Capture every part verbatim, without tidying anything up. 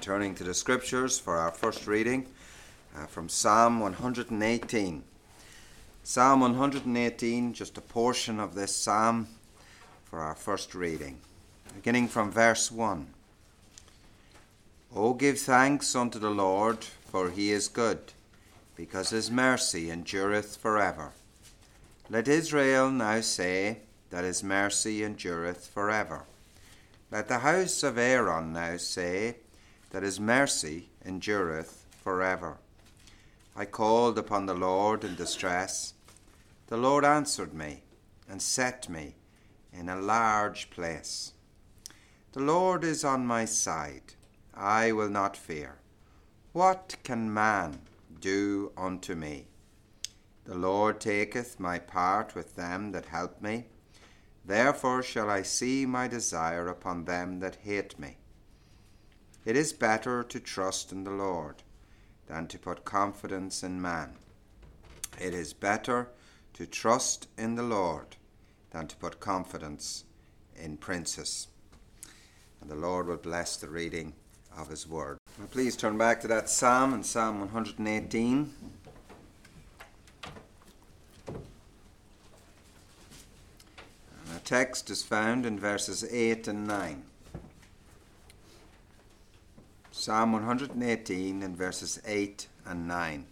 turning to the scriptures for our first reading uh, from Psalm one hundred eighteen. Psalm one hundred eighteen, just a portion of this psalm for our first reading, beginning from verse one. O give thanks unto the Lord, for he is good, because his mercy endureth forever. Let Israel now say that his mercy endureth forever. Let the house of Aaron now say that his mercy endureth forever. I called upon the Lord in distress. The Lord answered me and set me in a large place. The Lord is on my side. I will not fear. What can man do unto me? The Lord taketh my part with them that help me. Therefore shall I see my desire upon them that hate me. It is better to trust in the Lord than to put confidence in man. It is better to trust in the Lord than to put confidence in princes. And the Lord will bless the reading of his word. Now please turn back to that psalm in Psalm one hundred eighteen. Text is found in verses eight and nine. Psalm one hundred eighteen in verses eight and nine.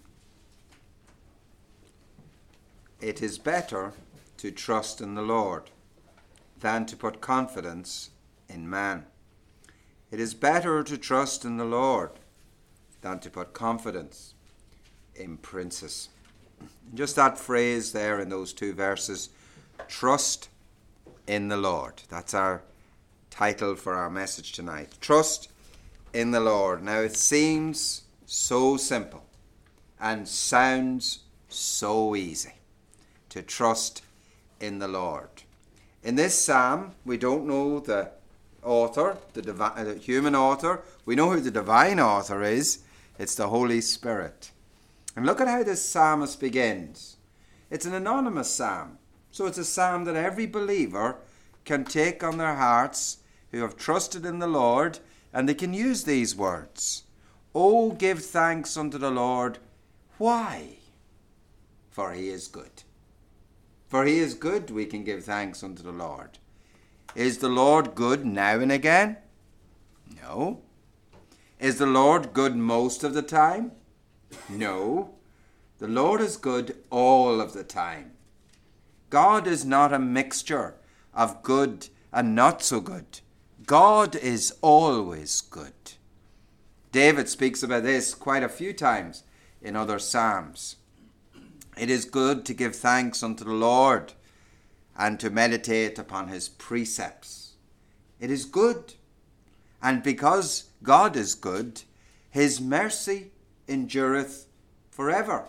It is better to trust in the Lord than to put confidence in man. It is better to trust in the Lord than to put confidence in princes. Just that phrase there in those two verses, trust in the Lord. That's our title for our message tonight. Trust in the Lord. Now it seems so simple and sounds so easy to trust in the Lord. In this psalm, we don't know the author, the, divi- the human author. We know who the divine author is. It's the Holy Spirit. And look at how this psalmist begins. It's an anonymous psalm. So it's a psalm that every believer can take on their hearts who have trusted in the Lord, and they can use these words. Oh, give thanks unto the Lord. Why? For he is good. For he is good, we can give thanks unto the Lord. Is the Lord good now and again? No. Is the Lord good most of the time? No. The Lord is good all of the time. God is not a mixture of good and not so good. God is always good. David speaks about this quite a few times in other psalms. It is good to give thanks unto the Lord and to meditate upon his precepts. It is good. And because God is good, his mercy endureth forever.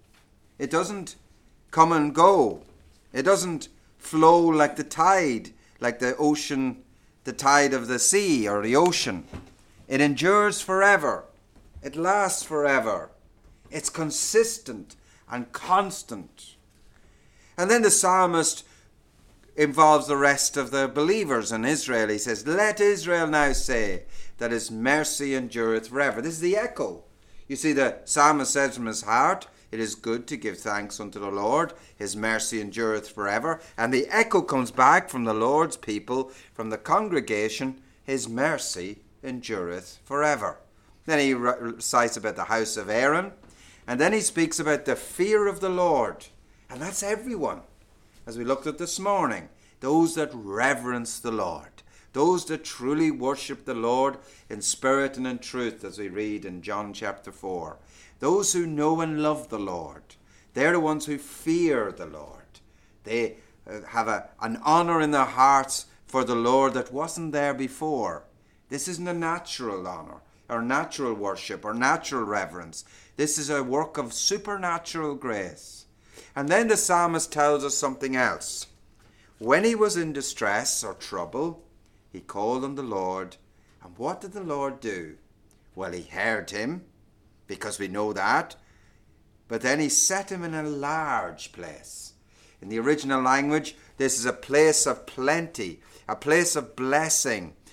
It doesn't come and go. It doesn't flow like the tide, like the ocean, the tide of the sea or the ocean. It endures forever. It lasts forever. It's consistent and constant. And then the psalmist involves the rest of the believers in Israel. He says, let Israel now say that his mercy endureth forever. This is the echo. You see, the psalmist says from his heart, it is good to give thanks unto the Lord. His mercy endureth forever. And the echo comes back from the Lord's people, from the congregation, his mercy endureth forever. Then he recites about the house of Aaron. And then he speaks about the fear of the Lord. And that's everyone. As we looked at this morning, those that reverence the Lord. Those that truly worship the Lord in spirit and in truth, as we read in John chapter four. Those who know and love the Lord, they're the ones who fear the Lord. They have a, an honor in their hearts for the Lord that wasn't there before. This isn't a natural honor or natural worship or natural reverence. This is a work of supernatural grace. And then the psalmist tells us something else. When he was in distress or trouble, he called on the Lord. And what did the Lord do? Well, he heard him, because we know that. But then he set him in a large place. In the original language, this is a place of plenty, a place of blessing,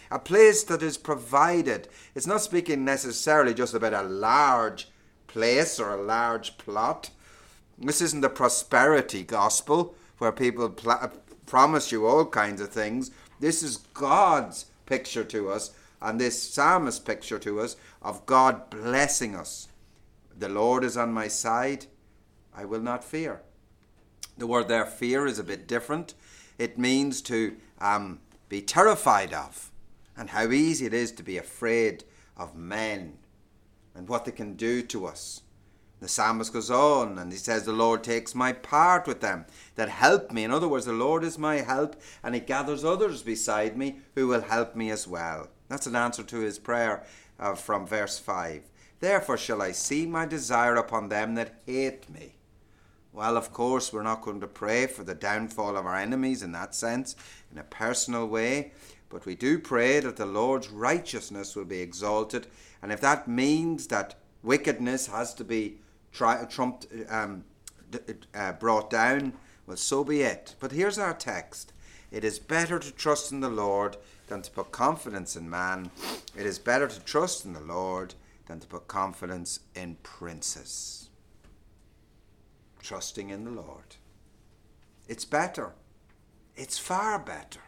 a place that is provided. It's not speaking necessarily just about a large place or a large plot. This isn't the prosperity gospel where people pl- promise you all kinds of things. This is God's picture to us, and this psalmist's picture to us of God blessing us. The Lord is on my side, I will not fear. The word there, fear, is a bit different. It means to um, be terrified of, and how easy it is to be afraid of men and what they can do to us. The psalmist goes on and he says, the Lord takes my part with them that help me. In other words, the Lord is my help, and he gathers others beside me who will help me as well. That's an answer to his prayer uh, from verse five. Therefore shall I see my desire upon them that hate me. Well, of course, we're not going to pray for the downfall of our enemies in that sense, in a personal way, but we do pray that the Lord's righteousness will be exalted, and if that means that wickedness has to be Try, trumped, um, uh, brought down, well, so be it. But here's our text. It is better to trust in the Lord than to put confidence in man. It is better to trust in the Lord than to put confidence in princes. Trusting in the Lord. It's better. It's far better.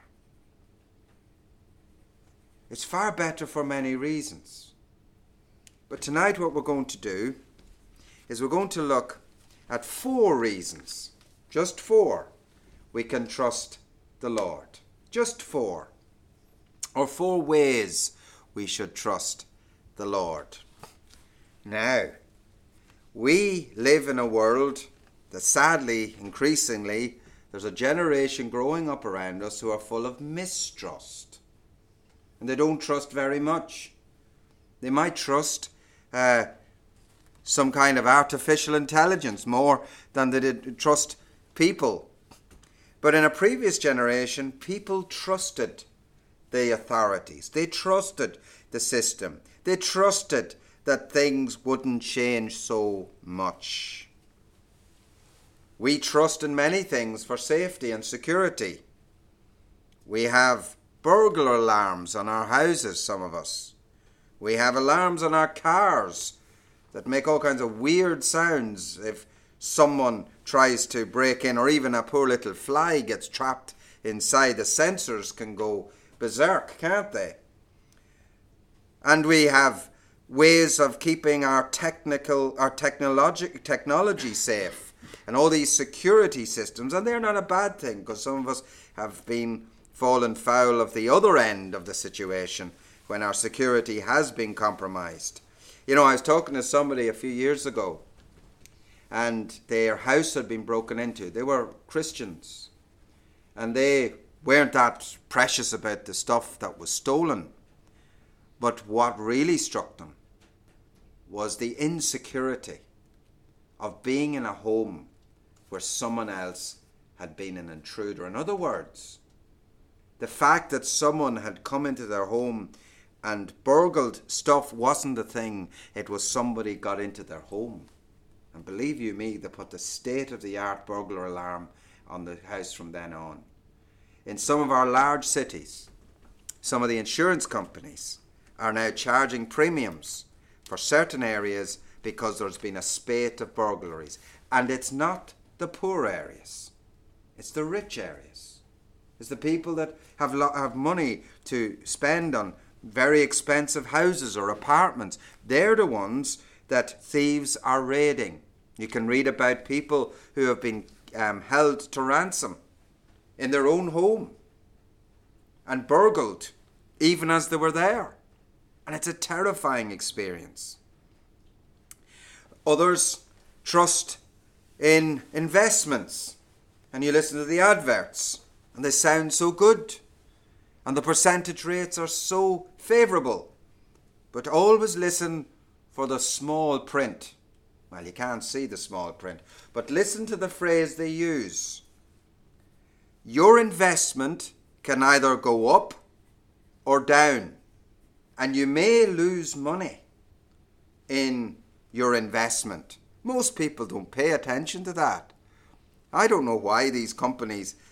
It's far better for many reasons. But tonight what we're going to do is we're going to look at four reasons, just four, we can trust the Lord. Just four. Or four ways we should trust the Lord. Now, we live in a world that sadly, increasingly, there's a generation growing up around us who are full of mistrust. And they don't trust very much. They might trust uh, some kind of artificial intelligence more than they did trust people. But in a previous generation, people trusted the authorities. They trusted the system. They trusted that things wouldn't change so much. We trust in many things for safety and security. We have burglar alarms on our houses, some of us. We have alarms on our cars that make all kinds of weird sounds if someone tries to break in, or even a poor little fly gets trapped inside. The sensors can go berserk, can't they? And we have ways of keeping our technical, our technology, technology safe, and all these security systems, and they're not a bad thing, because some of us have been fallen foul of the other end of the situation when our security has been compromised. You know, I was talking to somebody a few years ago, and their house had been broken into. They were Christians, and they weren't that precious about the stuff that was stolen. But what really struck them was the insecurity of being in a home where someone else had been an intruder. In other words, the fact that someone had come into their home and burgled stuff wasn't the thing. It was somebody got into their home. And believe you me, they put the state-of-the-art burglar alarm on the house from then on. In some of our large cities, some of the insurance companies are now charging premiums for certain areas because there's been a spate of burglaries. And it's not the poor areas. It's the rich areas. It's the people that have lo- have money to spend on very expensive houses or apartments. They're the ones that thieves are raiding. You can read about people who have been um, held to ransom in their own home and burgled even as they were there. And it's a terrifying experience. Others trust in investments, and you listen to the adverts and they sound so good, and the percentage rates are so favourable. But always listen for the small print. Well, you can't see the small print, but listen to the phrase they use. Your investment can either go up or down, and you may lose money in your investment. Most people don't pay attention to that. I don't know why these companies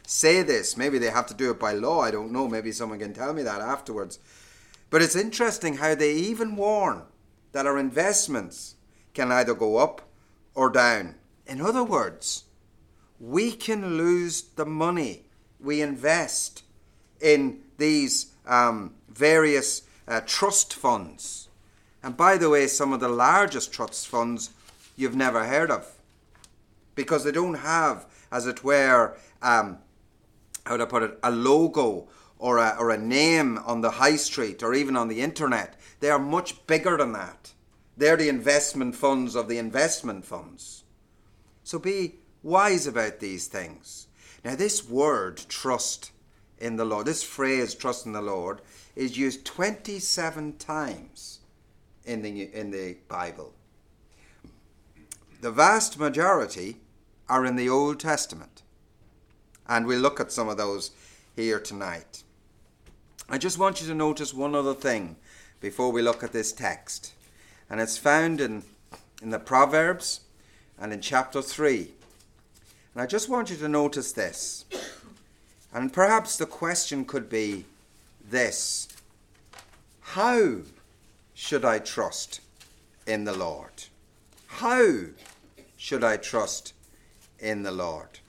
say this. Maybe they have to do it by law. I don't know. Maybe someone can tell me that afterwards. But it's interesting how they even warn that our investments can either go up or down. In other words, we can lose the money we invest in these um, various uh, trust funds. And by the way, some of the largest trust funds you've never heard of, because they don't have, as it were, um, how do I put it, a logo or a, or a name on the high street or even on the internet. They are much bigger than that. They're the investment funds of the investment funds. So be wise about these things. Now, this word, trust in the Lord, this phrase, trust in the Lord, is used twenty-seven times in the, in the Bible. The vast majority are in the Old Testament. And we'll look at some of those here tonight. I just want you to notice one other thing before we look at this text. And it's found in, in the Proverbs and in chapter three. And I just want you to notice this. And perhaps the question could be this: how should I trust in the Lord? How should I trust in the Lord?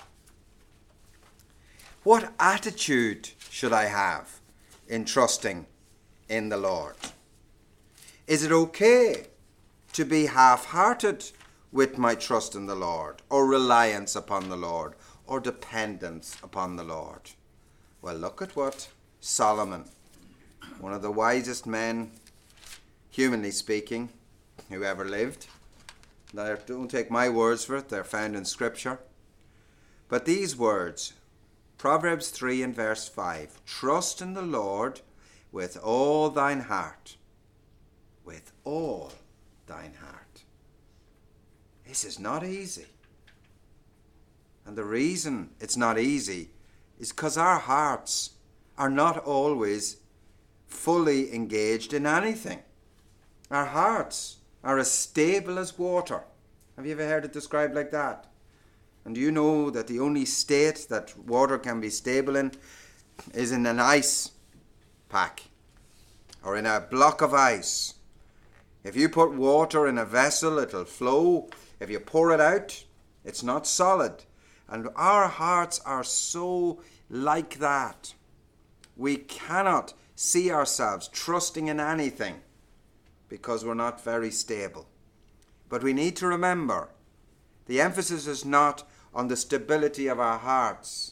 What attitude should I have in trusting in the Lord? Is it okay to be half-hearted with my trust in the Lord, or reliance upon the Lord, or dependence upon the Lord? Well, look at what Solomon, one of the wisest men, humanly speaking, who ever lived. Now, don't take my words for it, they're found in Scripture. But these words, Proverbs three and verse five, trust in the Lord with all thine heart. With all thine heart. This is not easy. And the reason it's not easy is because our hearts are not always fully engaged in anything. Our hearts are as stable as water. Have you ever heard it described like that? And do you know that the only state that water can be stable in is in an ice pack or in a block of ice? If you put water in a vessel, it'll flow. If you pour it out, it's not solid. And our hearts are so like that. We cannot see ourselves trusting in anything because we're not very stable. But we need to remember, the emphasis is not on the stability of our hearts.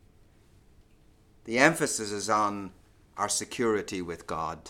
The emphasis is on our security with God.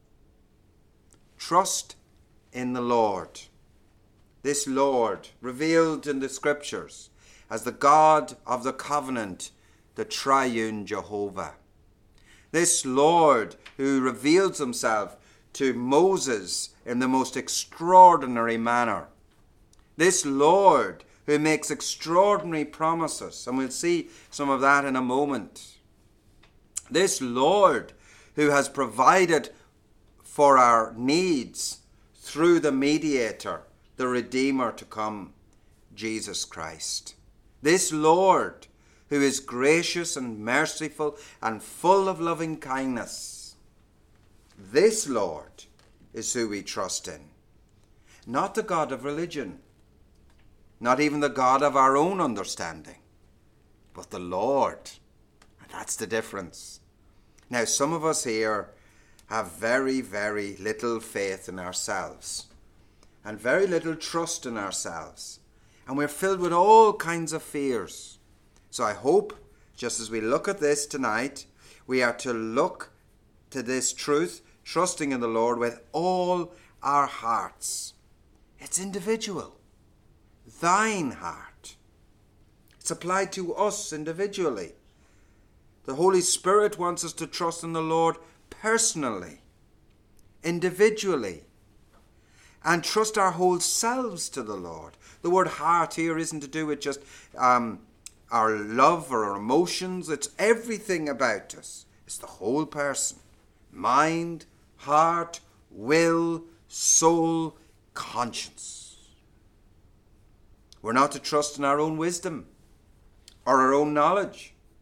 Trust in the Lord. This Lord, revealed in the Scriptures as the God of the covenant, the triune Jehovah. This Lord who reveals himself to Moses in the most extraordinary manner. This Lord who makes extraordinary promises, and we'll see some of that in a moment. This Lord who has provided for our needs through the mediator, the Redeemer to come, Jesus Christ. This Lord who is gracious and merciful and full of loving kindness. This Lord is who we trust in. Not the God of religion, not even the God of our own understanding, but the Lord. And that's the difference. Now, some of us here have very, very little faith in ourselves and very little trust in ourselves. And we're filled with all kinds of fears. So I hope, just as we look at this tonight, we are to look to this truth, trusting in the Lord with all our hearts. It's individual. Thine heart. It's applied to us individually. The Holy Spirit wants us to trust in the Lord personally, individually, and trust our whole selves to the Lord. The word heart here isn't to do with just um, our love or our emotions. It's everything about us. It's the whole person. Mind, heart, will, soul, conscience. We're not to trust in our own wisdom or our own knowledge.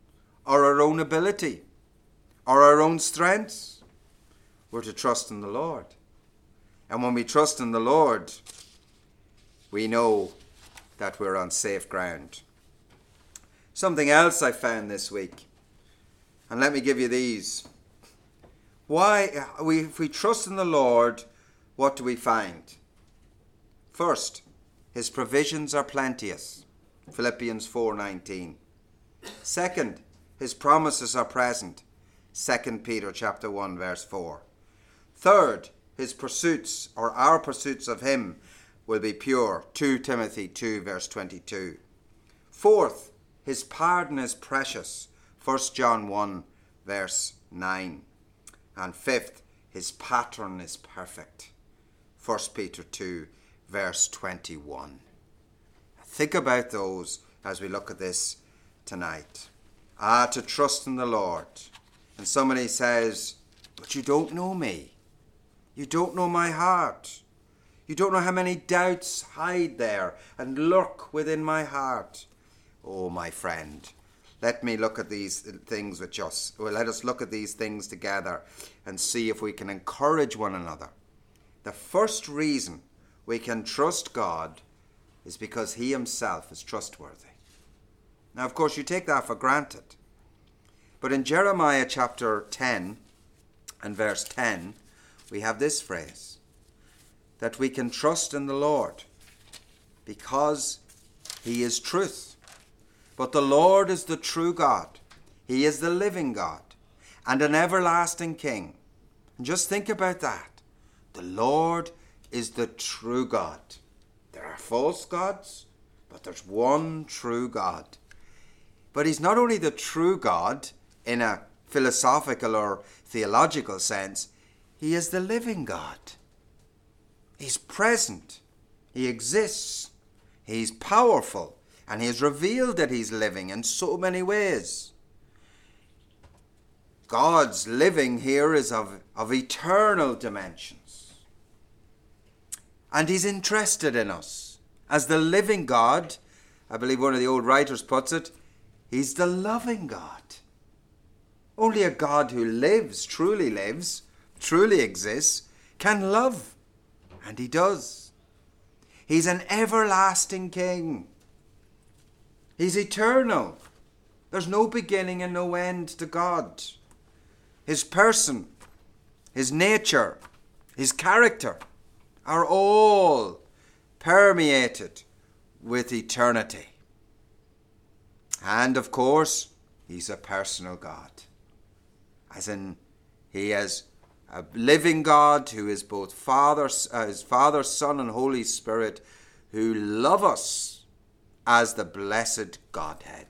or our own ability or our own strengths. We're to trust in the Lord. And when we trust in the Lord, we know that we're on safe ground. Something else I found this week, and let me give you these. Why, we, if we trust in the Lord, what do we find? First, his provisions are plenteous. Philippians four nineteen. Second, his promises are present. Second Peter chapter one verse four. Third, his pursuits or our pursuits of him will be pure. Second Timothy two verse twenty-two. Fourth, his pardon is precious. First John one verse nine. And fifth, his pattern is perfect. First Peter two verse twenty-one. Think about those as we look at this tonight. Ah, to trust in the Lord. And somebody says, but you don't know me. You don't know my heart. You don't know how many doubts hide there and lurk within my heart. Oh, my friend, let me look at these things with us. Well, let us look at these things together and see if we can encourage one another. The first reason we can trust God is because he himself is trustworthy. Now, of course, you take that for granted. But in Jeremiah chapter ten and verse ten, we have this phrase, that we can trust in the Lord because he is truth. But the Lord is the true God. He is the living God and an everlasting King. And just think about that. The Lord is the true God. There are false gods, but there's one true God. But he's not only the true God in a philosophical or theological sense, he is the living God. He's present. He exists. He's powerful. And he has revealed that he's living in so many ways. God's living here is of, of eternal dimensions. And he's interested in us. As the living God, I believe one of the old writers puts it, he's the loving God. Only a God who lives, truly lives, truly exists, can love. And he does. He's an everlasting King. He's eternal. There's no beginning and no end to God. His person, his nature, his character are all permeated with eternity. And of course, he's a personal God. As in, he is a living God who is both Father, uh, his Father, Son, and Holy Spirit, who love us as the blessed Godhead.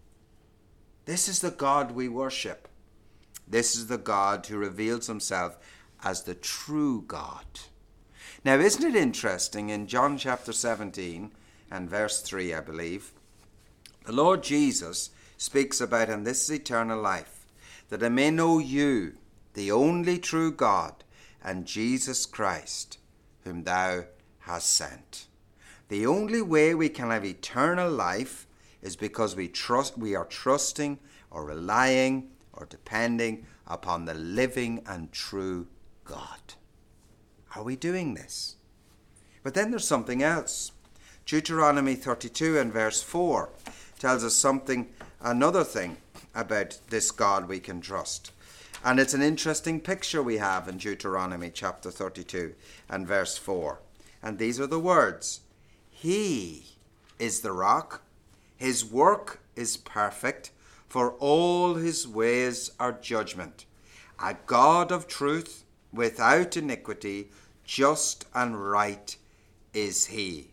This is the God we worship. This is the God who reveals himself as the true God. Now, isn't it interesting in John chapter seventeen and verse three, I believe, the Lord Jesus speaks about, and this is eternal life, that I may know you, the only true God, and Jesus Christ, whom thou hast sent. The only way we can have eternal life is because we trust, we are trusting or relying or depending upon the living and true God. Are we doing this? But then there's something else. Deuteronomy thirty-two and verse four tells us something, another thing about this God we can trust. And it's an interesting picture we have in Deuteronomy chapter thirty-two and verse four. And these are the words. He is the rock. His work is perfect, for all his ways are judgment. A God of truth, without iniquity, just and right is he.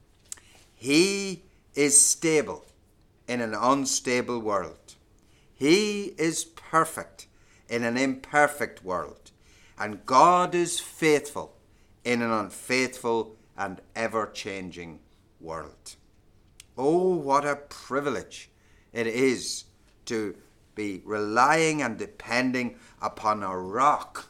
He is stable in an unstable world. He is perfect in an imperfect world. And God is faithful in an unfaithful and ever-changing world. Oh, what a privilege it is to be relying and depending upon a rock.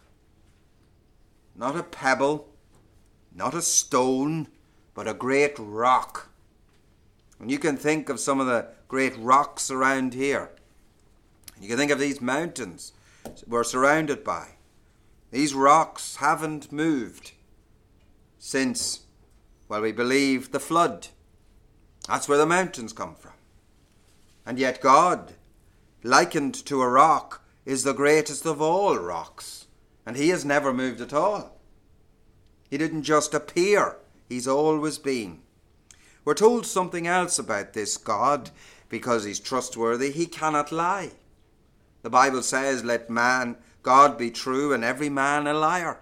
Not a pebble, not a stone, but a great rock. And you can think of some of the great rocks around here. You can think of these mountains we're surrounded by. These rocks haven't moved since, well, we believe the flood. That's where the mountains come from. And yet God, likened to a rock, is the greatest of all rocks. And he has never moved at all. He didn't just appear. He's always been. We're told something else about this God because he's trustworthy. He cannot lie. The Bible says, let man, God be true and every man a liar.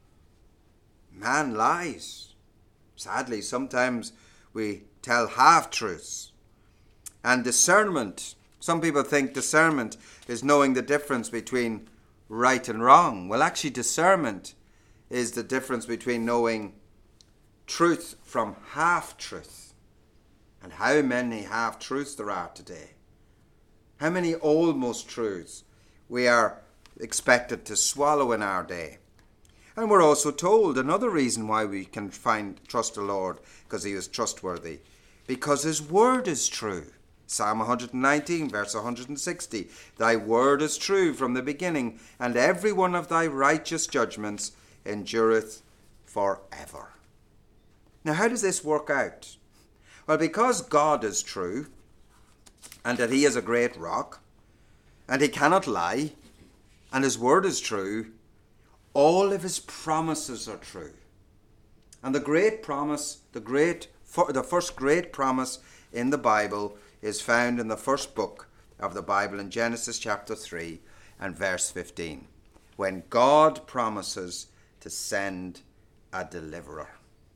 Man lies. Sadly, sometimes we tell half-truths. And discernment, some people think discernment is knowing the difference between right and wrong. Well, actually, discernment is the difference between knowing truth from half-truth. And how many half-truths there are today. How many almost truths we are expected to swallow in our day. And we're also told another reason why we can find trust the Lord, because he is trustworthy. Because his word is true. Psalm one hundred nineteen, verse one hundred sixty. Thy word is true from the beginning, and every one of thy righteous judgments endureth forever. Now, how does this work out? Well, because God is true, and that he is a great rock, and he cannot lie, and his word is true, all of his promises are true. And the great promise, the great, the first great promise in the Bible is found in the first book of the Bible in Genesis chapter three and verse fifteen, when God promises to send a deliverer.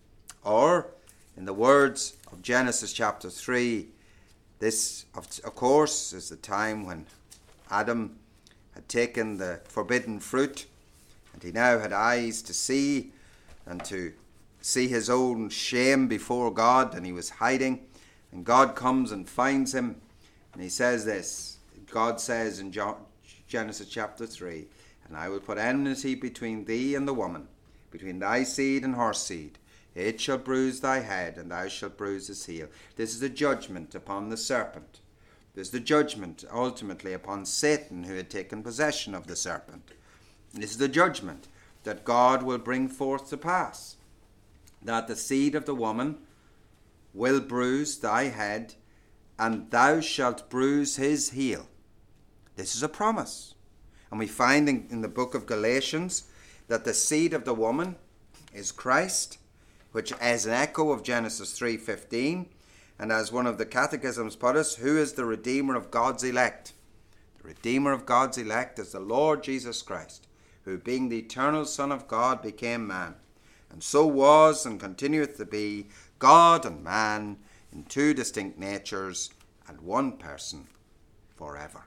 Or, in the words of Genesis chapter three, this, of course, is the time when Adam had taken the forbidden fruit, and he now had eyes to see and to see his own shame before God, and he was hiding. And God comes and finds him, and he says this. God says in Genesis chapter three, and I will put enmity between thee and the woman, between thy seed and her seed. It shall bruise thy head, and thou shalt bruise his heel. This is the judgment upon the serpent. This is the judgment ultimately upon Satan, who had taken possession of the serpent. This is the judgment that God will bring forth to pass, that the seed of the woman will bruise thy head, and thou shalt bruise his heel. This is a promise. And we find in, in the book of Galatians that the seed of the woman is Christ, which is an echo of Genesis three fifteen. And as one of the catechisms put us, who is the Redeemer of God's elect? The Redeemer of God's elect is the Lord Jesus Christ, who being the eternal Son of God became man, and so was and continueth to be God and man in two distinct natures and one person forever.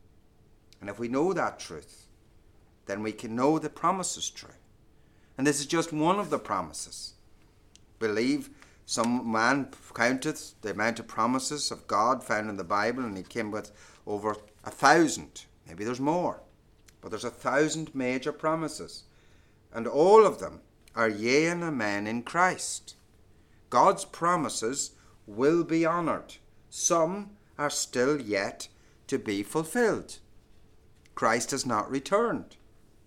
And if we know that truth, then we can know the promise is true. And this is just one of the promises. Believe some man counteth the amount of promises of God found in the Bible, and he came with over a thousand. Maybe there's more. But there's a thousand major promises. And all of them are yea and amen in Christ. God's promises will be honoured. Some are still yet to be fulfilled. Christ has not returned.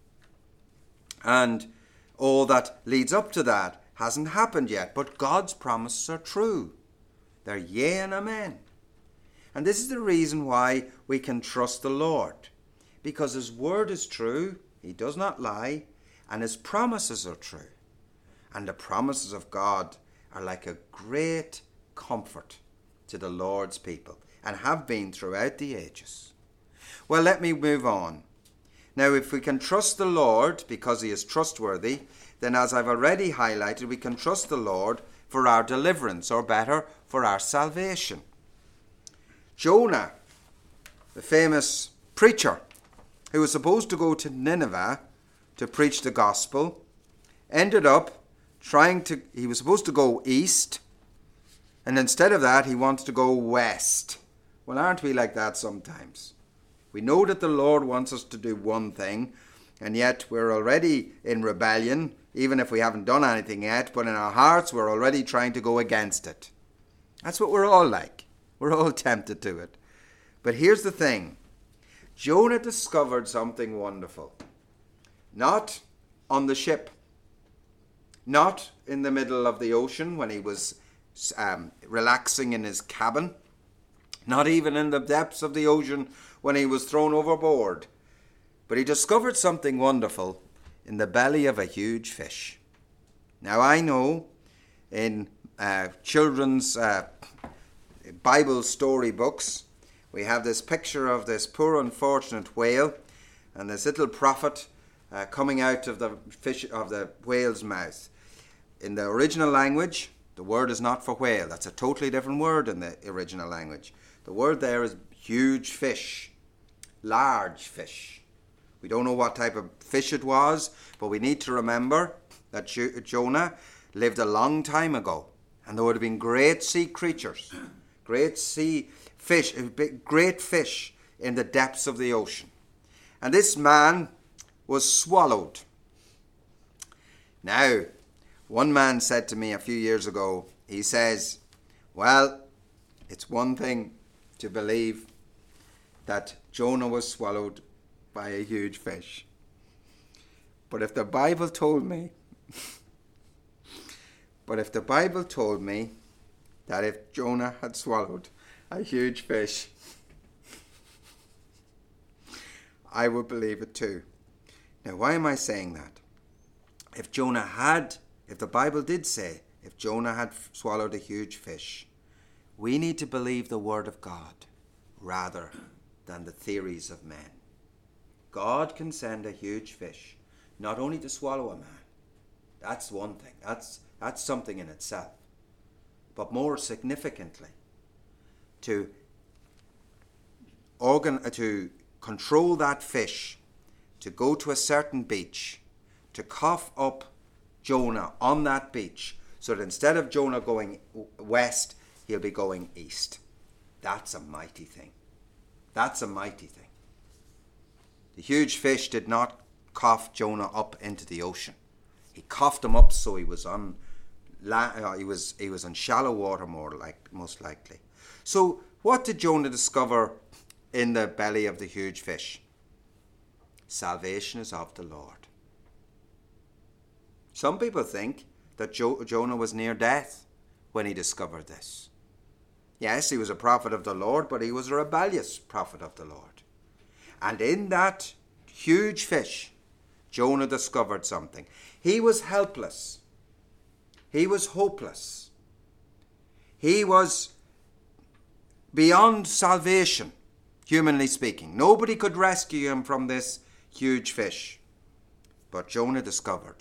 And all that leads up to that hasn't happened yet. But God's promises are true. They're yea and amen. And this is the reason why we can trust the Lord. Because his word is true, he does not lie, and his promises are true. And the promises of God are like a great comfort to the Lord's people, and have been throughout the ages. Well, let me move on. Now, if we can trust the Lord because he is trustworthy, then as I've already highlighted, we can trust the Lord for our deliverance, or better, for our salvation. Jonah, the famous preacher who was supposed to go to Nineveh to preach the gospel, ended up trying to, he was supposed to go east, and instead of that, he wants to go west. Well, aren't we like that sometimes? We know that the Lord wants us to do one thing, and yet we're already in rebellion, even if we haven't done anything yet, but in our hearts we're already trying to go against it. That's what we're all like. We're all tempted to it. But here's the thing. Jonah discovered something wonderful. Not on the ship, not in the middle of the ocean when he was um, relaxing in his cabin, not even in the depths of the ocean when he was thrown overboard, but he discovered something wonderful in the belly of a huge fish. Now I know in uh, children's uh, Bible story books, we have this picture of this poor unfortunate whale and this little prophet uh, coming out of the fish of the whale's mouth. In the original language, the word is not for whale. That's a totally different word in the original language. The word there is huge fish, large fish. We don't know what type of fish it was, but we need to remember that jo- Jonah lived a long time ago, and there would have been great sea creatures, great sea fish, great fish in the depths of the ocean. And this man was swallowed. Now, one man said to me a few years ago, he says, well, it's one thing to believe that Jonah was swallowed by a huge fish. But if the Bible told me, but if the Bible told me that if Jonah had swallowed a huge fish, I would believe it too. Now, why am I saying that? If Jonah had, if the Bible did say, if Jonah had swallowed a huge fish, we need to believe the word of God rather than the theories of men. God can send a huge fish, not only to swallow a man. That's one thing. That's, that's something in itself. But more significantly, to organ, to control that fish, to go to a certain beach, to cough up Jonah on that beach, so that instead of Jonah going west, he'll be going east. That's a mighty thing. That's a mighty thing. The huge fish did not cough Jonah up into the ocean. He coughed him up so he was on uh, he was he was on shallow water, more like most likely. So what did Jonah discover in the belly of the huge fish? Salvation is of the Lord. Some people think that jo- Jonah was near death when he discovered this. Yes, he was a prophet of the Lord, but he was a rebellious prophet of the Lord. And in that huge fish, Jonah discovered something. He was helpless. He was hopeless. He was beyond salvation, humanly speaking. Nobody could rescue him from this huge fish. But Jonah discovered.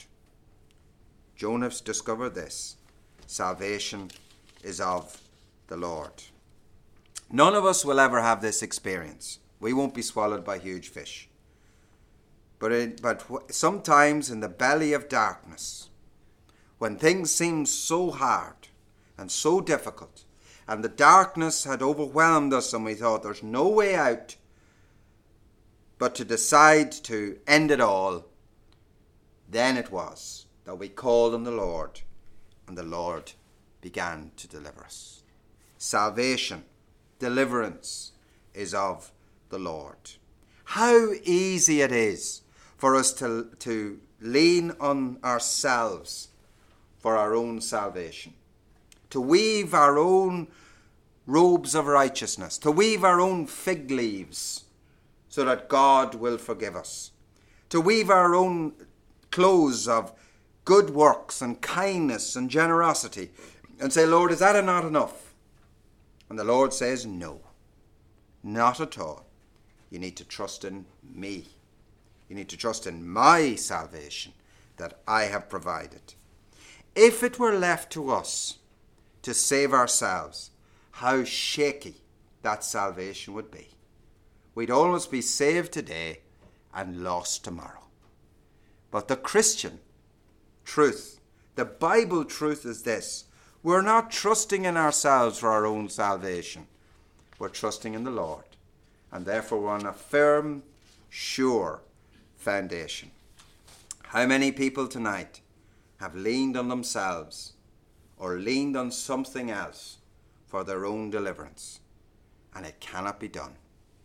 Jonah discovered this. Salvation is of the Lord. None of us will ever have this experience. We won't be swallowed by huge fish. But, it, but sometimes in the belly of darkness, when things seem so hard and so difficult, and the darkness had overwhelmed us and we thought there's no way out but to decide to end it all, then it was that we called on the Lord, and the Lord began to deliver us. Salvation, deliverance is of the Lord. How easy it is for us to, to lean on ourselves for our own salvation, to weave our own robes of righteousness, to weave our own fig leaves so that God will forgive us, to weave our own clothes of good works and kindness and generosity and say, Lord, is that not enough? And the Lord says, no, not at all. You need to trust in me. You need to trust in my salvation that I have provided. If it were left to us to save ourselves, how shaky that salvation would be. We'd almost be saved today and lost tomorrow. But the Christian truth, the Bible truth is this: we're not trusting in ourselves for our own salvation. We're trusting in the Lord. And therefore we're on a firm, sure foundation. How many people tonight have leaned on themselves or leaned on something else for their own deliverance? And it cannot be done.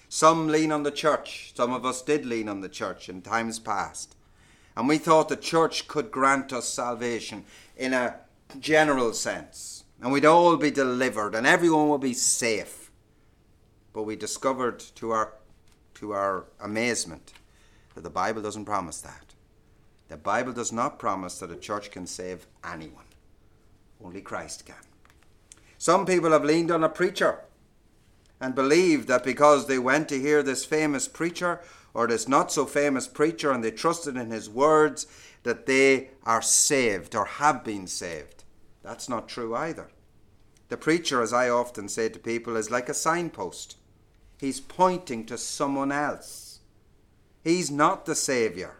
Some lean on the church. Some of us did lean on the church in times past. And we thought the church could grant us salvation in a general sense. And we'd all be delivered and everyone would be safe. But we discovered to our, to our amazement that the Bible doesn't promise that. The Bible does not promise that a church can save anyone. Only Christ can. Some people have leaned on a preacher and believed that because they went to hear this famous preacher or this not so famous preacher and they trusted in his words, that they are saved or have been saved. That's not true either. The preacher, as I often say to people, is like a signpost. He's pointing to someone else. He's not the Saviour.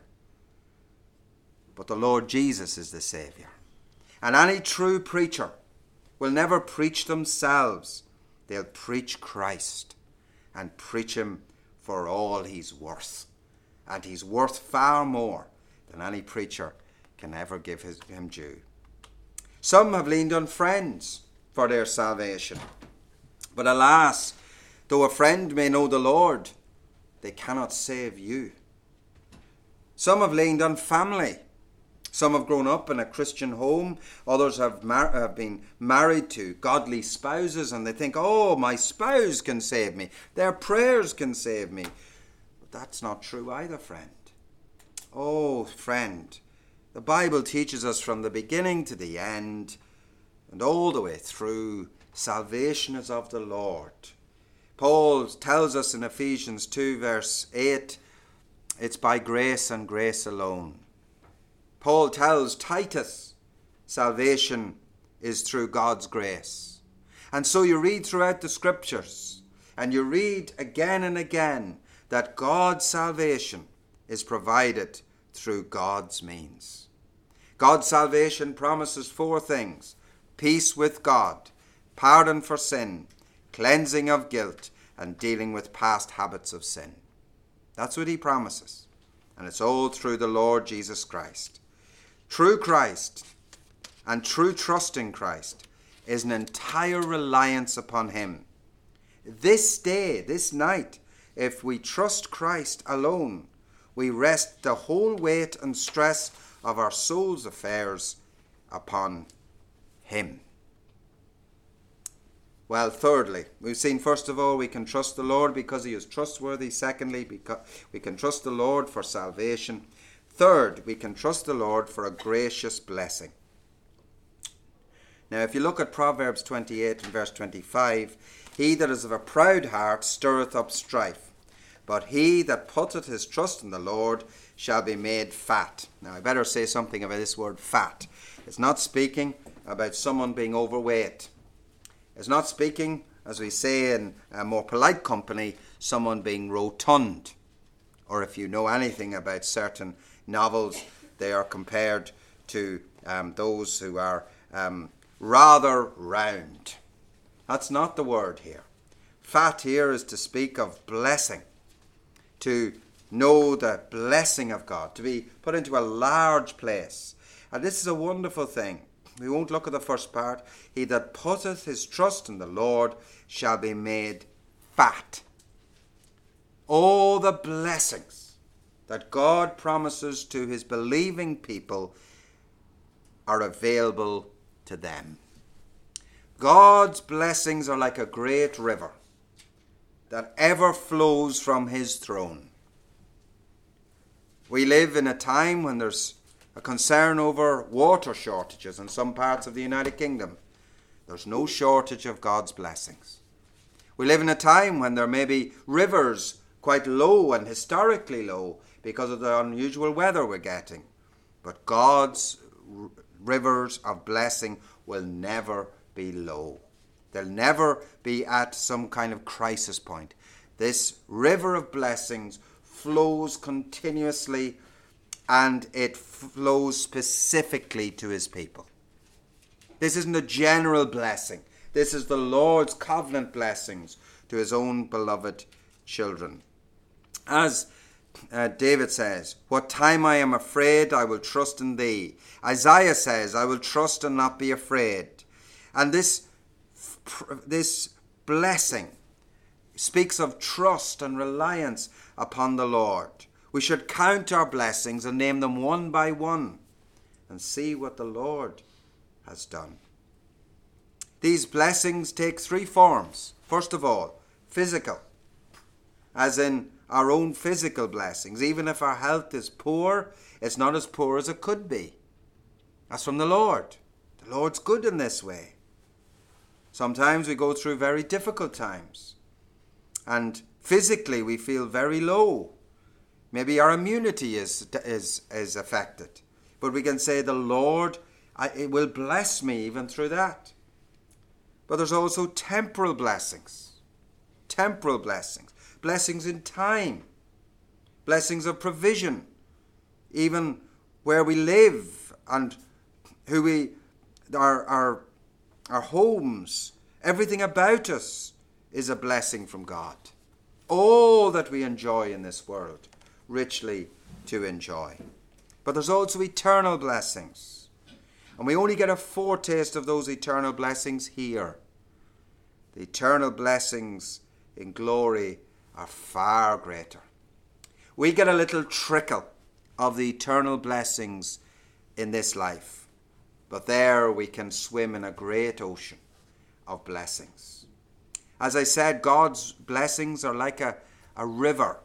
But the Lord Jesus is the Saviour. And any true preacher will never preach themselves. They'll preach Christ and preach him for all he's worth. And he's worth far more than any preacher can ever give his, him due. Some have leaned on friends for their salvation. But alas, though a friend may know the Lord, they cannot save you. Some have leaned on family. Some have grown up in a Christian home. Others have, mar- have been married to godly spouses and they think, oh, my spouse can save me. Their prayers can save me. But that's not true either, friend. Oh, friend, the Bible teaches us from the beginning to the end and all the way through, salvation is of the Lord. Paul tells us in Ephesians two verse eight, it's by grace and grace alone. Paul tells Titus, salvation is through God's grace. And so you read throughout the scriptures and you read again and again that God's salvation is provided through God's means. God's salvation promises four things: peace with God, pardon for sin, cleansing of guilt, and dealing with past habits of sin. That's what he promises. And it's all through the Lord Jesus Christ. True Christ and true trust in Christ is an entire reliance upon him. This day, this night, if we trust Christ alone, we rest the whole weight and stress of our soul's affairs upon him. Well, thirdly, we've seen first of all we can trust the Lord because he is trustworthy. Secondly, because we can trust the Lord for salvation. Third, we can trust the Lord for a gracious blessing. Now, if you look at Proverbs twenty-eight and verse twenty-five, he that is of a proud heart stirreth up strife, but he that putteth his trust in the Lord shall be made fat. Now, I better say something about this word fat. It's not speaking about someone being overweight. It's not speaking, as we say in a more polite company, someone being rotund. Or if you know anything about certain novels, they are compared to um, those who are um, rather round. That's not the word here. Fat here is to speak of blessing, to know the blessing of God, to be put into a large place. And this is a wonderful thing. We won't look at the first part. He that putteth his trust in the Lord shall be made fat. All the blessings that God promises to his believing people are available to them. God's blessings are like a great river that ever flows from his throne. We live in a time when there's a concern over water shortages in some parts of the United Kingdom. There's no shortage of God's blessings. We live in a time when there may be rivers quite low and historically low because of the unusual weather we're getting. But God's r- rivers of blessing will never be low. They'll never be at some kind of crisis point. This river of blessings flows continuously and it flows specifically to his people. This isn't a general blessing. This is the Lord's covenant blessings to his own beloved children. As uh, David says, what time I am afraid, I will trust in thee. Isaiah says, I will trust and not be afraid. And this, this blessing speaks of trust and reliance upon the Lord. We should count our blessings and name them one by one and see what the Lord has done. These blessings take three forms. First of all, physical, as in our own physical blessings. Even if our health is poor, it's not as poor as it could be. That's from the Lord. The Lord's good in this way. Sometimes we go through very difficult times, and physically we feel very low. Maybe our immunity is is is affected, but we can say the Lord I, it will bless me even through that. But there's also temporal blessings, temporal blessings, blessings in time, blessings of provision, even where we live and who we our our our homes, everything about us is a blessing from God. All that we enjoy in this world, richly to enjoy. But there's also eternal blessings. And we only get a foretaste of those eternal blessings here. The eternal blessings in glory are far greater. We get a little trickle of the eternal blessings in this life. But there we can swim in a great ocean of blessings. As I said, God's blessings are like a, a river.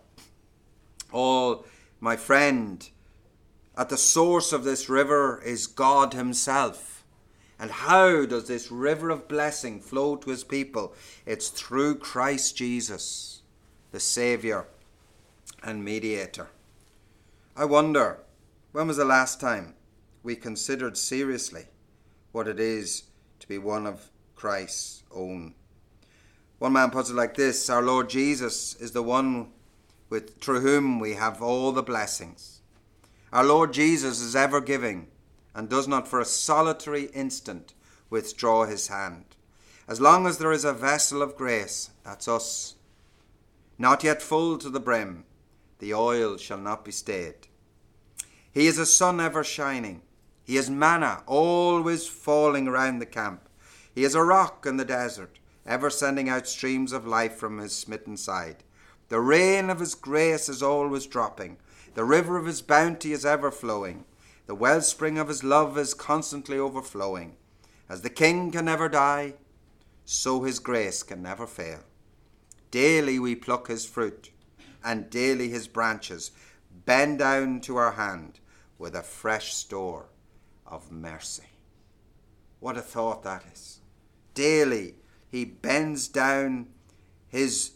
Oh, my friend, at the source of this river is God himself. And how does this river of blessing flow to his people? It's through Christ Jesus, the Saviour and Mediator. I wonder, when was the last time we considered seriously what it is to be one of Christ's own? One man puts it like this: our Lord Jesus is the one with, through whom we have all the blessings. Our Lord Jesus is ever giving and does not for a solitary instant withdraw his hand. As long as there is a vessel of grace, that's us, not yet full to the brim, the oil shall not be stayed. He is a sun ever shining. He is manna always falling around the camp. He is a rock in the desert, ever sending out streams of life from his smitten side. The rain of his grace is always dropping. The river of his bounty is ever flowing. The wellspring of his love is constantly overflowing. As the king can never die, so his grace can never fail. Daily we pluck his fruit, and daily his branches bend down to our hand with a fresh store of mercy. What a thought that is. Daily he bends down his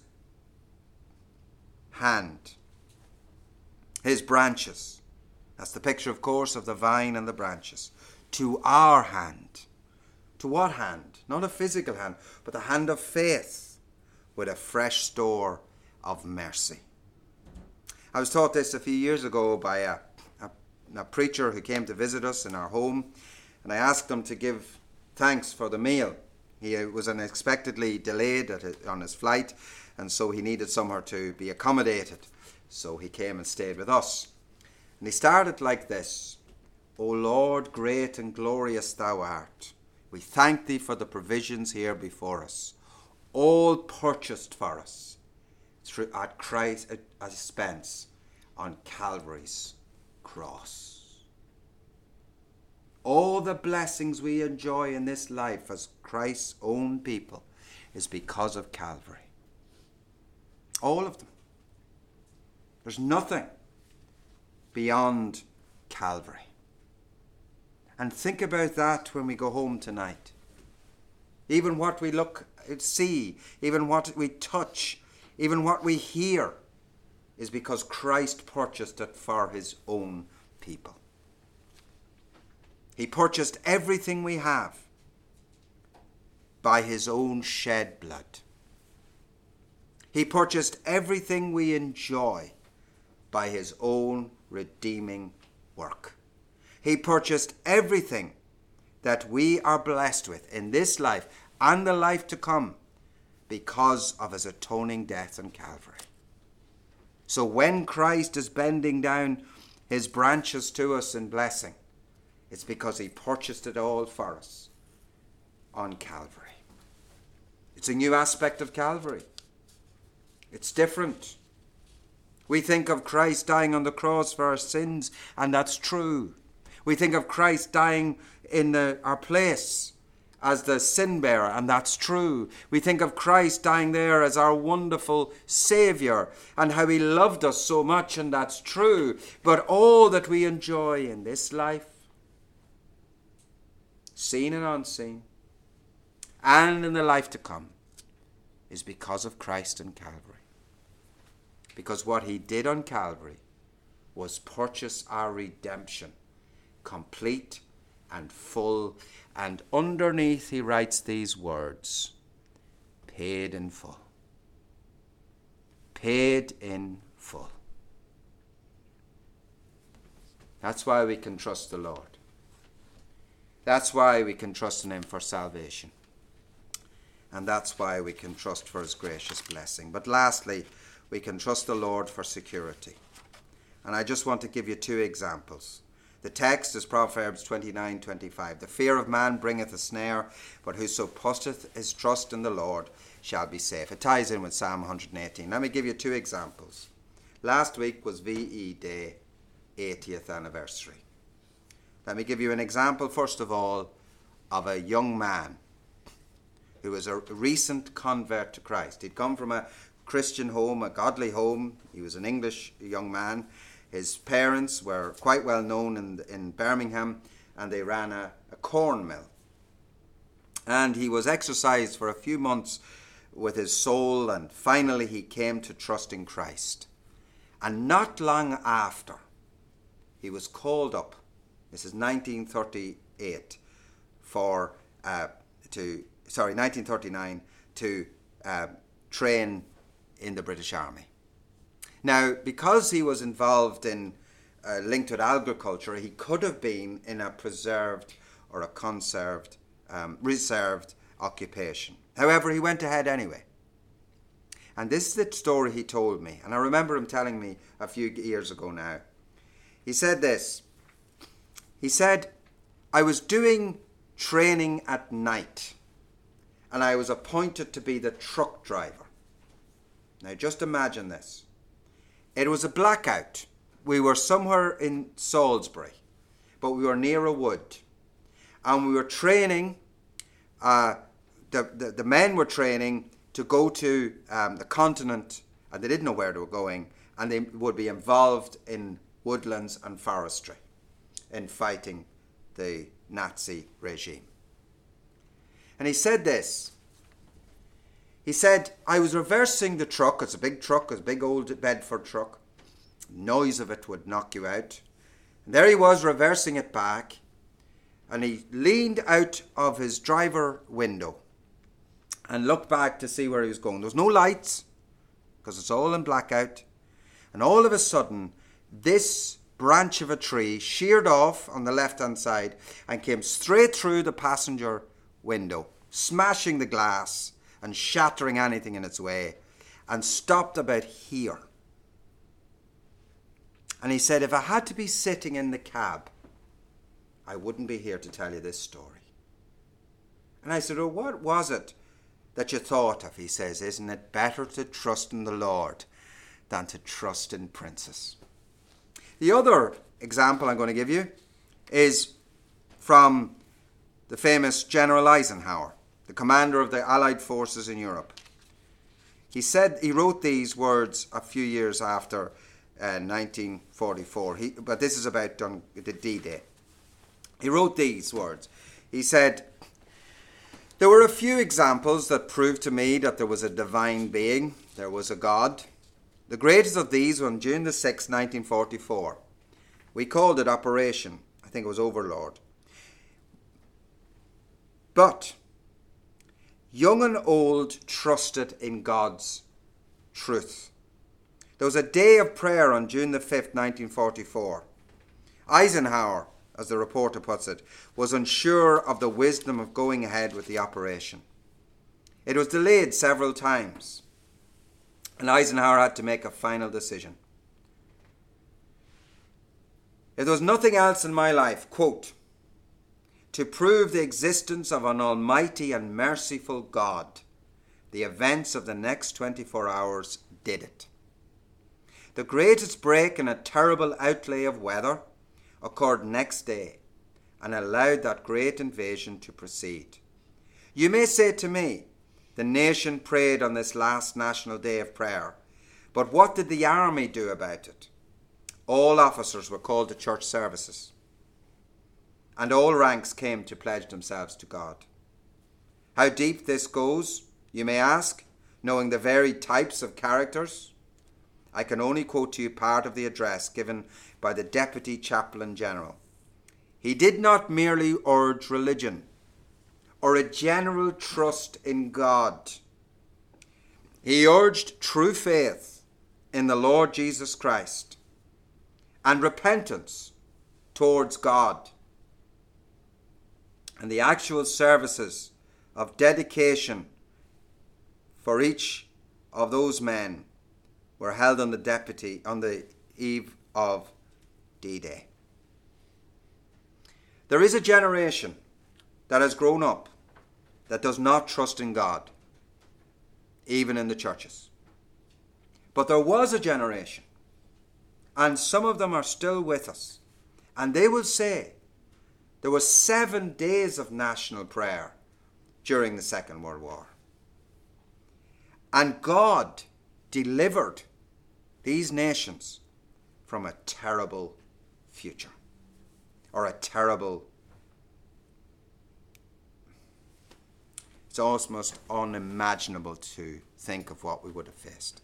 hand, his branches. That's the picture, of course, of the vine and the branches. To our hand. To what hand? Not a physical hand, but the hand of faith with a fresh store of mercy. I was taught this a few years ago by a, a, a preacher who came to visit us in our home, and I asked him to give thanks for the meal. He was unexpectedly delayed at his, on his flight, and so he needed somewhere to be accommodated. So he came and stayed with us. And he started like this: O Lord, great and glorious thou art. We thank thee for the provisions here before us, all purchased for us through at Christ's expense on Calvary's cross. All the blessings we enjoy in this life as Christ's own people is because of Calvary. All of them. There's nothing beyond Calvary. And think about that when we go home tonight. Even what we look, see, even what we touch, even what we hear is because Christ purchased it for his own people. He purchased everything we have by his own shed blood. He purchased everything we enjoy by his own redeeming work. He purchased everything that we are blessed with in this life and the life to come because of his atoning death on Calvary. So when Christ is bending down his branches to us in blessing, it's because he purchased it all for us on Calvary. It's a new aspect of Calvary. It's different. We think of Christ dying on the cross for our sins, and that's true. We think of Christ dying in the, our place as the sin bearer, and that's true. We think of Christ dying there as our wonderful Saviour and how he loved us so much, and that's true. But all that we enjoy in this life, seen and unseen, and in the life to come, is because of Christ and Calvary. Because what he did on Calvary was purchase our redemption, complete and full. And underneath he writes these words, paid in full. Paid in full. That's why we can trust the Lord. That's why we can trust in him for salvation. And that's why we can trust for his gracious blessing. But lastly, we can trust the Lord for security. And I just want to give you two examples. The text is Proverbs twenty-nine twenty-five. The fear of man bringeth a snare, but whoso putteth his trust in the Lord shall be safe. It ties in with Psalm one hundred eighteen. Let me give you two examples. Last week was V E Day, eightieth anniversary. Let me give you an example, first of all, of a young man who was a recent convert to Christ. He'd come from a Christian home, a godly home. He was an English young man. His parents were quite well known in, in Birmingham, and they ran a, a corn mill. And he was exercised for a few months with his soul, and finally he came to trust in Christ. And not long after, he was called up. This is nineteen thirty-eight for uh, to sorry nineteen thirty-nine to uh, train in the British Army. Now, because he was involved in uh, linked with agriculture, he could have been in a preserved or a conserved, um, reserved occupation. However, he went ahead anyway. And this is the story he told me, and I remember him telling me a few years ago now. He said this. He said, I was doing training at night, and I was appointed to be the truck driver. Now, just imagine this. It was a blackout. We were somewhere in Salisbury, but we were near a wood. And we were training, uh, the, the, the men were training to go to um, the continent, and they didn't know where they were going, and they would be involved in woodlands and forestry in fighting the Nazi regime. And he said this. He said, I was reversing the truck. It's a big truck, it's a big old Bedford truck. The noise of it would knock you out. And there he was reversing it back. And he leaned out of his driver window and looked back to see where he was going. There was no lights because it's all in blackout. And all of a sudden, this branch of a tree sheared off on the left-hand side and came straight through the passenger window, smashing the glass and shattering anything in its way, and stopped about here. And he said, if I had to be sitting in the cab, I wouldn't be here to tell you this story. And I said, oh, what was it that you thought of? He says, isn't it better to trust in the Lord than to trust in princes? The other example I'm going to give you is from the famous General Eisenhower, the commander of the Allied forces in Europe. He said, he wrote these words a few years after uh, nineteen forty-four, he, but this is about Dun- the D-Day. He wrote these words. He said, there were a few examples that proved to me that there was a divine being, there was a God. The greatest of these was on June the sixth, nineteen forty-four. We called it Operation, I think it was Overlord. But young and old trusted in God's truth. There was a day of prayer on June the fifth, nineteen forty-four. Eisenhower, as the reporter puts it, was unsure of the wisdom of going ahead with the operation. It was delayed several times, and Eisenhower had to make a final decision. If there was nothing else in my life, quote, to prove the existence of an almighty and merciful God, The events of the next twenty-four hours did it. The greatest break in a terrible outlay of weather occurred next day and allowed that great invasion to proceed. You may say to me, the nation prayed on this last National Day of Prayer, but what did the army do about it? All officers were called to church services, and all ranks came to pledge themselves to God. How deep this goes, you may ask, knowing the varied types of characters. I can only quote to you part of the address given by the Deputy Chaplain General. He did not merely urge religion or a general trust in God. He urged true faith in the Lord Jesus Christ and repentance towards God. And the actual services of dedication for each of those men were held on the deputy on the eve of D-Day. There is a generation that has grown up that does not trust in God, even in the churches. But there was a generation, and some of them are still with us, and they will say there were seven days of national prayer during the Second World War. And God delivered these nations from a terrible future, or a terrible, it's almost unimaginable to think of what we would have faced.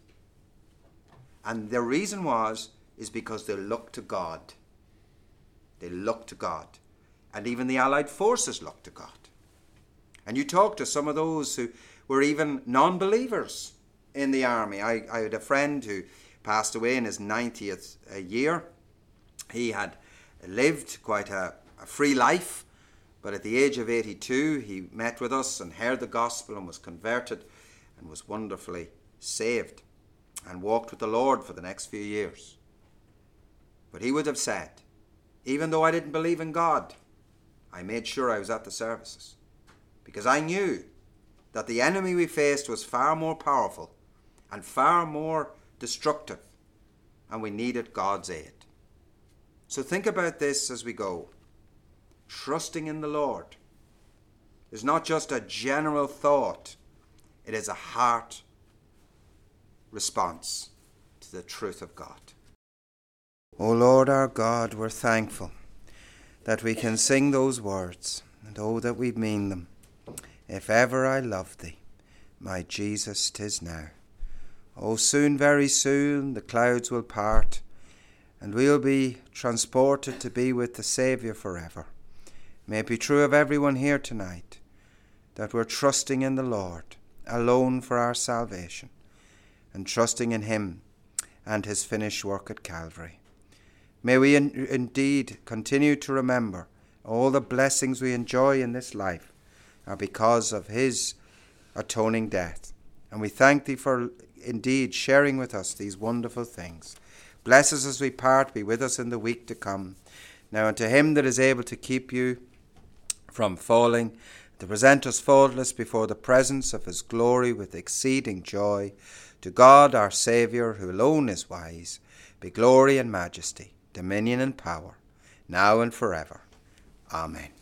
And the reason was, is because they looked to God. They looked to God. And even the Allied forces looked to God. And you talk to some of those who were even non-believers in the army. I, I had a friend who passed away in his ninetieth year. He had lived quite a, a free life, but at the age of eighty-two, he met with us and heard the gospel and was converted and was wonderfully saved and walked with the Lord for the next few years. But he would have said, even though I didn't believe in God, I made sure I was at the services, because I knew that the enemy we faced was far more powerful and far more destructive, and we needed God's aid. So think about this as we go. Trusting in the Lord is not just a general thought, it is a heart response to the truth of God. O Lord our God, we're thankful that we can sing those words, and oh, that we mean them. If ever I loved thee, my Jesus, 'tis now. Oh, soon, very soon, the clouds will part, and we'll be transported to be with the Saviour forever. May it be true of everyone here tonight that we're trusting in the Lord alone for our salvation, and trusting in him and his finished work at Calvary. May we in- indeed continue to remember all the blessings we enjoy in this life are because of his atoning death. And we thank thee for indeed sharing with us these wonderful things. Bless us as we part. Be with us in the week to come. Now unto him that is able to keep you from falling, to present us faultless before the presence of his glory with exceeding joy, to God our Saviour, who alone is wise, be glory and majesty, dominion and power, now and forever. Amen.